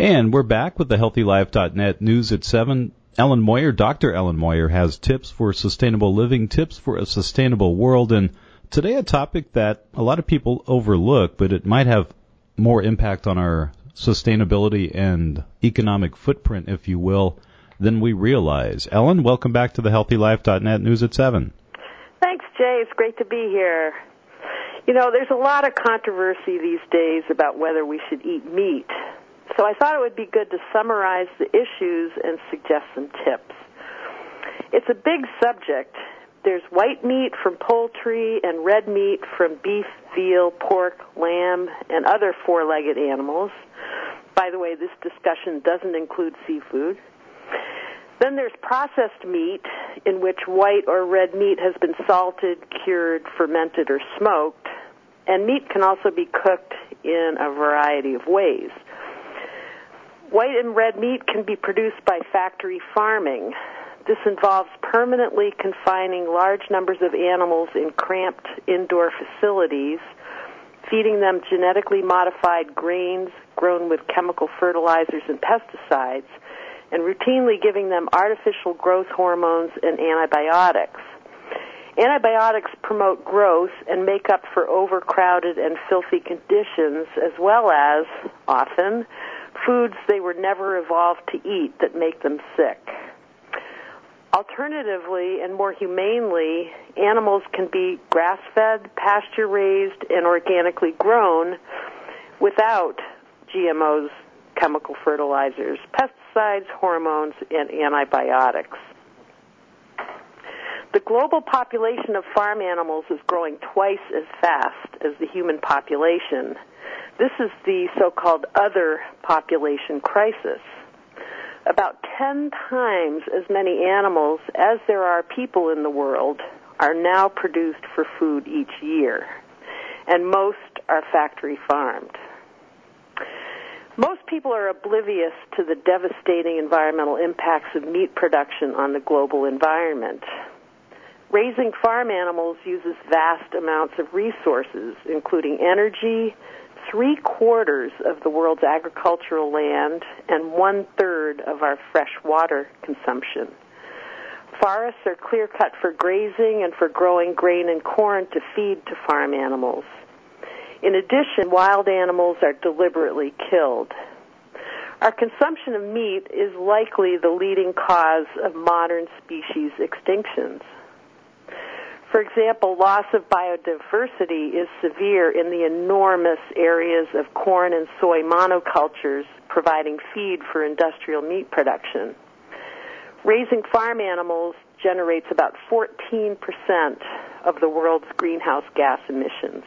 And we're back with the HealthyLife.net News at 7. Ellen Moyer, Dr. Ellen Moyer, has tips for sustainable living, tips for a sustainable world. And today a topic that a lot of people overlook, but it might have more impact on our sustainability and economic footprint, if you will, than we realize. Ellen, welcome back to the HealthyLife.net News at 7. Thanks, Jay. It's great to be here. You know, there's a lot of controversy these days about whether we should eat meat. So I thought it would be good to summarize the issues and suggest some tips. It's a big subject. There's white meat from poultry and red meat from beef, veal, pork, lamb, and other four-legged animals. By the way, this discussion doesn't include seafood. Then there's processed meat, in which white or red meat has been salted, cured, fermented, or smoked. And meat can also be cooked in a variety of ways. White and red meat can be produced by factory farming. This involves permanently confining large numbers of animals in cramped indoor facilities, feeding them genetically modified grains grown with chemical fertilizers and pesticides, and routinely giving them artificial growth hormones and antibiotics. Antibiotics promote growth and make up for overcrowded and filthy conditions, as well as, often, foods they were never evolved to eat that make them sick. Alternatively, and more humanely, animals can be grass-fed, pasture-raised, and organically grown without GMOs, chemical fertilizers, pesticides, hormones, and antibiotics. The global population of farm animals is growing twice as fast as the human population. This is the so-called other population crisis. About 10 times as many animals as there are people in the world are now produced for food each year, and most are factory farmed. Most people are oblivious to the devastating environmental impacts of meat production on the global environment. Raising farm animals uses vast amounts of resources, including energy, 3/4 of the world's agricultural land, and 1/3 of our fresh water consumption. Forests are clear-cut for grazing and for growing grain and corn to feed to farm animals. In addition, wild animals are deliberately killed. Our consumption of meat is likely the leading cause of modern species extinctions. For example, loss of biodiversity is severe in the enormous areas of corn and soy monocultures providing feed for industrial meat production. Raising farm animals generates about 14% of the world's greenhouse gas emissions.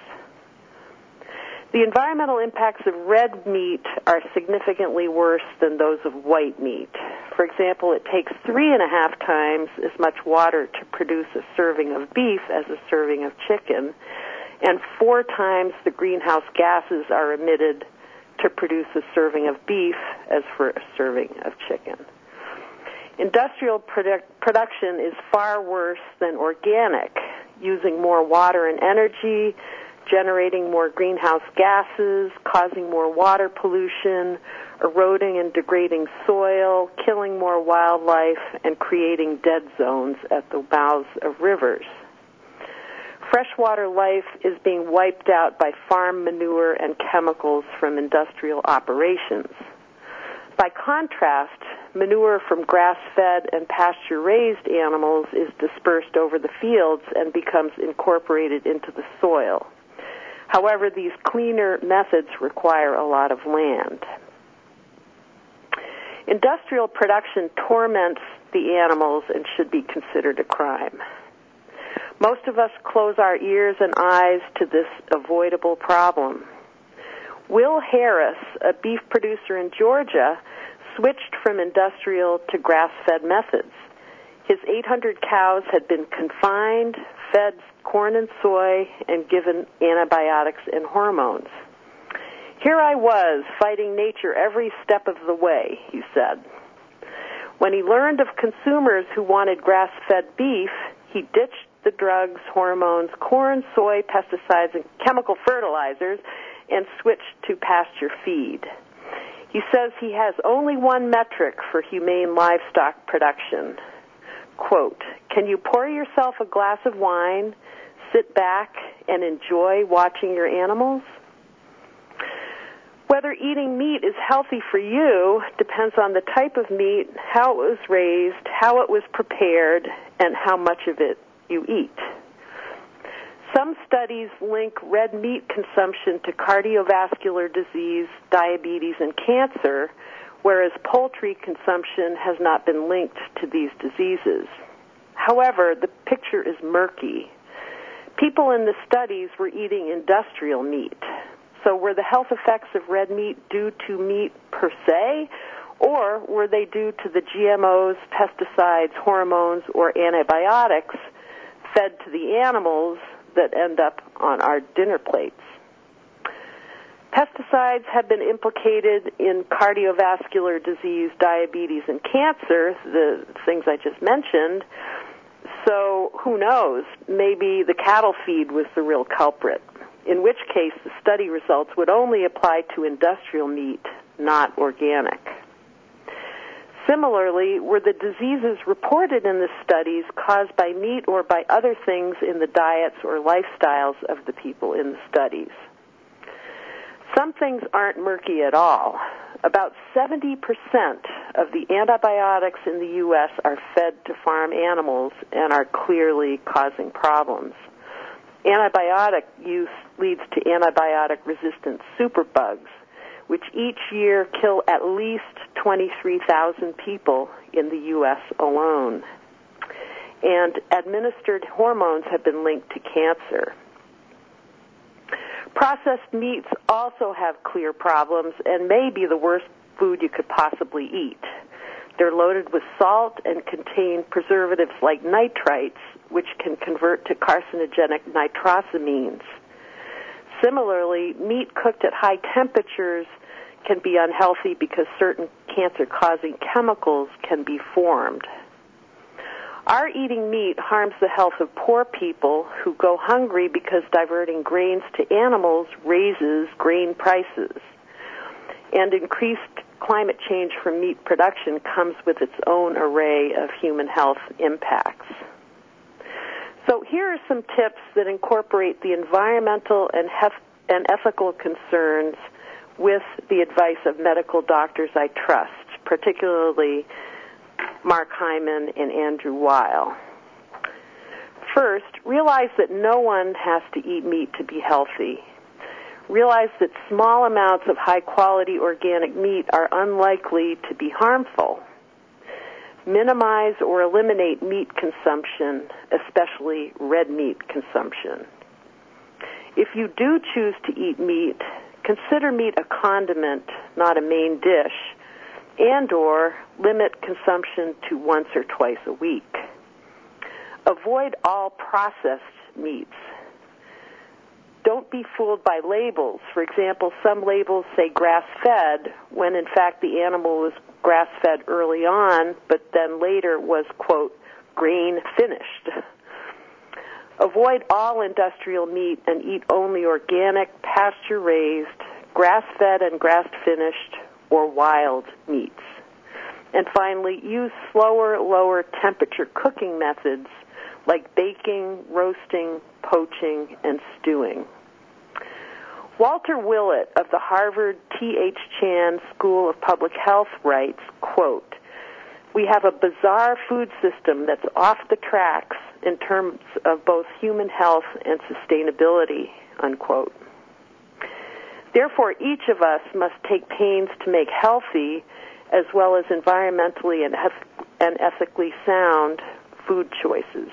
The environmental impacts of red meat are significantly worse than those of white meat. For example, it takes 3.5 times as much water to produce a serving of beef as a serving of chicken, and 4 times the greenhouse gases are emitted to produce a serving of beef as for a serving of chicken. Industrial production is far worse than organic, using more water and energy, generating more greenhouse gases, causing more water pollution, eroding and degrading soil, killing more wildlife, and creating dead zones at the mouths of rivers. Freshwater life is being wiped out by farm manure and chemicals from industrial operations. By contrast, manure from grass-fed and pasture-raised animals is dispersed over the fields and becomes incorporated into the soil. However, these cleaner methods require a lot of land. Industrial production torments the animals and should be considered a crime. Most of us close our ears and eyes to this avoidable problem. Will Harris, a beef producer in Georgia, switched from industrial to grass-fed methods. His 800 cows had been confined, fed corn and soy, and given antibiotics and hormones. Here I was, fighting nature every step of the way, he said. When he learned of consumers who wanted grass-fed beef, he ditched the drugs, hormones, corn, soy, pesticides, and chemical fertilizers, and switched to pasture feed. He says he has only one metric for humane livestock production. Quote, "Can you pour yourself a glass of wine, sit back, and enjoy watching your animals?" Whether eating meat is healthy for you depends on the type of meat, how it was raised, how it was prepared, and how much of it you eat. Some studies link red meat consumption to cardiovascular disease, diabetes, and cancer, whereas poultry consumption has not been linked to these diseases. However, the picture is murky. People in the studies were eating industrial meat. So were the health effects of red meat due to meat per se, or were they due to the GMOs, pesticides, hormones, or antibiotics fed to the animals that end up on our dinner plates? Pesticides have been implicated in cardiovascular disease, diabetes, and cancer, the things I just mentioned. So who knows? Maybe the cattle feed was the real culprit, in which case the study results would only apply to industrial meat, not organic. Similarly, were the diseases reported in the studies caused by meat or by other things in the diets or lifestyles of the people in the studies? Some things aren't murky at all. About 70% of the antibiotics in the U.S. are fed to farm animals and are clearly causing problems. Antibiotic use leads to antibiotic-resistant superbugs, which each year kill at least 23,000 people in the U.S. alone. And administered hormones have been linked to cancer. Processed meats also have clear problems and may be the worst food you could possibly eat. They're loaded with salt and contain preservatives like nitrites, which can convert to carcinogenic nitrosamines. Similarly, meat cooked at high temperatures can be unhealthy because certain cancer-causing chemicals can be formed. Our eating meat harms the health of poor people who go hungry because diverting grains to animals raises grain prices. And increased climate change from meat production comes with its own array of human health impacts. So here are some tips that incorporate the environmental and ethical concerns with the advice of medical doctors I trust, particularly Mark Hyman and Andrew Weil. First, realize that no one has to eat meat to be healthy. Realize that small amounts of high-quality organic meat are unlikely to be harmful. Minimize or eliminate meat consumption, especially red meat consumption. If you do choose to eat meat, consider meat a condiment, not a main dish, and/or limit consumption to once or twice a week. Avoid all processed meats. Don't be fooled by labels. For example, some labels say grass-fed when in fact the animal was grass-fed early on, but then later was, quote, grain-finished. Avoid all industrial meat and eat only organic, pasture-raised, grass-fed and grass-finished, or wild meats. And finally, use slower, lower temperature cooking methods like baking, roasting, poaching, and stewing. Walter Willett of the Harvard T.H. Chan School of Public Health writes, quote, "We have a bizarre food system that's off the tracks in terms of both human health and sustainability," unquote. Therefore, each of us must take pains to make healthy, as well as environmentally and ethically sound food choices.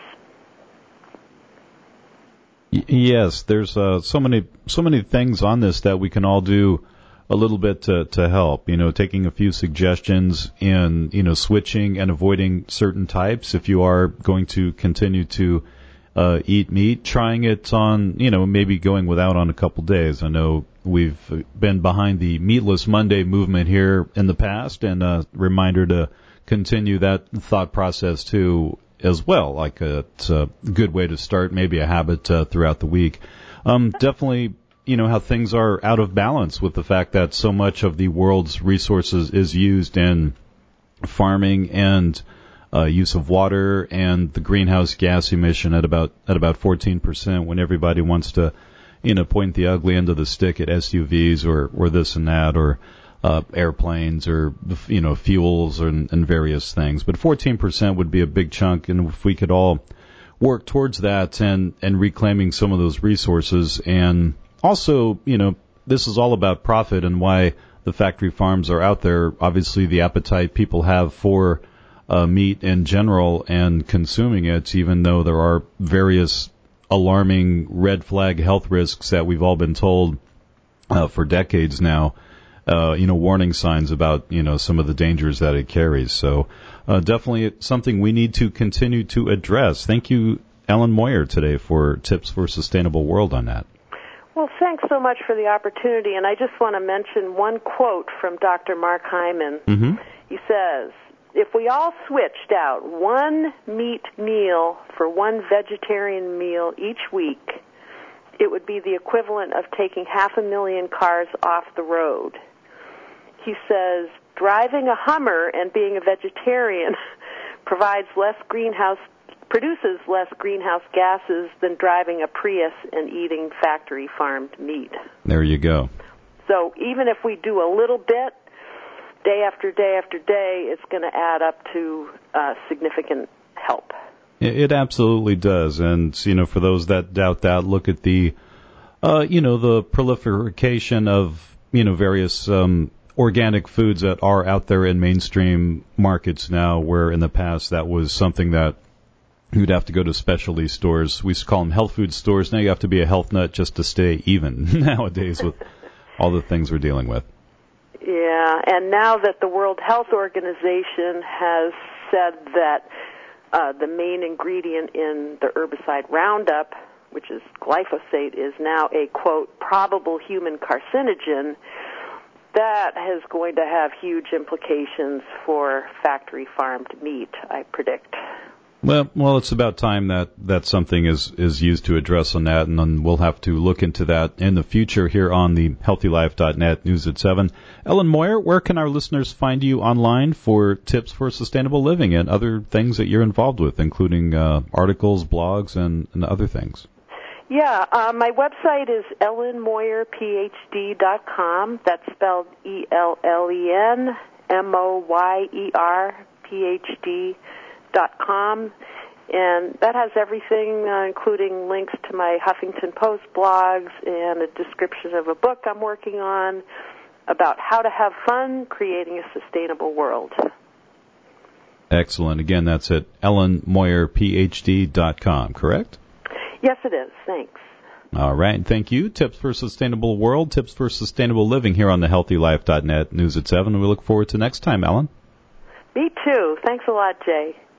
Yes, there's so many things on this that we can all do a little bit to help. You know, taking a few suggestions and switching and avoiding certain types. If you are going to continue to eat meat, trying it on, maybe going without on a couple days. I know we've been behind the Meatless Monday movement here in the past, and a reminder to continue that thought process too as well. Like it's a good way to start maybe a habit throughout the week. Definitely how things are out of balance with the fact that so much of the world's resources is used in farming and use of water, and the greenhouse gas emission at about 14%, when everybody wants to point the ugly end of the stick at SUVs or this and that, or airplanes, or fuels and various things. But 14% would be a big chunk, and if we could all work towards that and reclaiming some of those resources. And also, this is all about profit, and why the factory farms are out there. Obviously, the appetite people have for meat in general and consuming it, even though there are various alarming red flag health risks that we've all been told for decades now. Warning signs about, some of the dangers that it carries. So definitely something we need to continue to address. Thank you, Ellen Moyer, today for Tips for a Sustainable World on that. Well, thanks so much for the opportunity. And I just want to mention one quote from Dr. Mark Hyman. Mm-hmm. He says, "If we all switched out one meat meal for one vegetarian meal each week, it would be the equivalent of taking 500,000 cars off the road." He says, driving a Hummer and being a vegetarian produces less greenhouse gases than driving a Prius and eating factory farmed meat. There you go. So even if we do a little bit, day after day after day, it's going to add up to significant help. It absolutely does. And, for those that doubt that, look at the proliferation of, various organic foods that are out there in mainstream markets now, where in the past that was something that you'd have to go to specialty stores. We used to call them health food stores. Now you have to be a health nut just to stay even nowadays with all the things we're dealing with. Yeah, and now that the World Health Organization has said that the main ingredient in the herbicide Roundup, which is glyphosate, is now a, quote, probable human carcinogen, that is going to have huge implications for factory farmed meat, I predict. Well, it's about time that something is used to address on that, and then we'll have to look into that in the future here on the HealthyLife.net News at 7. Ellen Moyer, where can our listeners find you online for tips for sustainable living and other things that you're involved with, including articles, blogs, and other things? Yeah, my website is ellenmoyerphd.com. That's spelled ELLENMOYERPHD.com. And that has everything, including links to my Huffington Post blogs and a description of a book I'm working on about how to have fun creating a sustainable world. Excellent. Again, that's at ellenmoyerphd.com, correct? Yes, it is. Thanks. All right. Thank you. Tips for a Sustainable World, Tips for Sustainable Living here on the HealthyLife.net News at 7. We look forward to next time, Ellen. Me too. Thanks a lot, Jay.